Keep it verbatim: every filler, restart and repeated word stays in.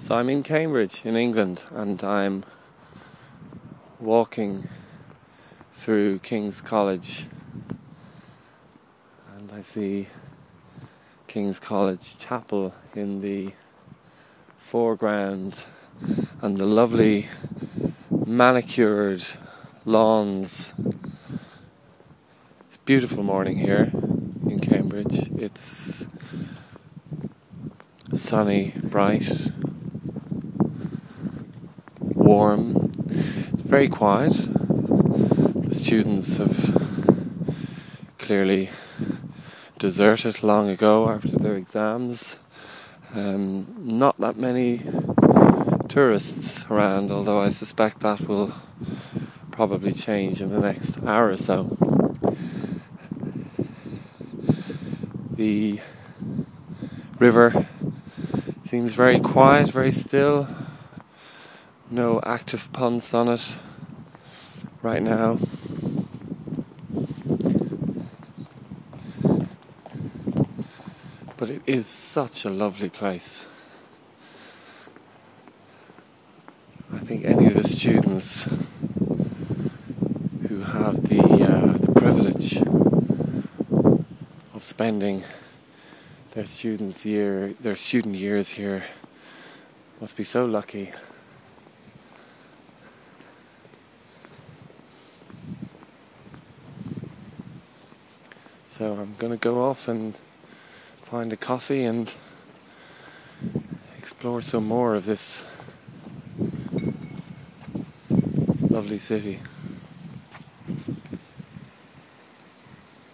So I'm in Cambridge in England, and I'm walking through King's College, and I see King's College Chapel in the foreground and the lovely manicured lawns. It's a beautiful morning here in Cambridge. It's sunny, bright, warm. It's very quiet. The students have clearly deserted long ago after their exams. Um, not that many tourists around, although I suspect that will probably change in the next hour or so. The river seems very quiet, very still. No active punts on it right now. But it is such a lovely place. I think any of the students who have the uh, the privilege of spending their students year their student years here must be so lucky. So I'm going to go off and find a coffee and explore some more of this lovely city.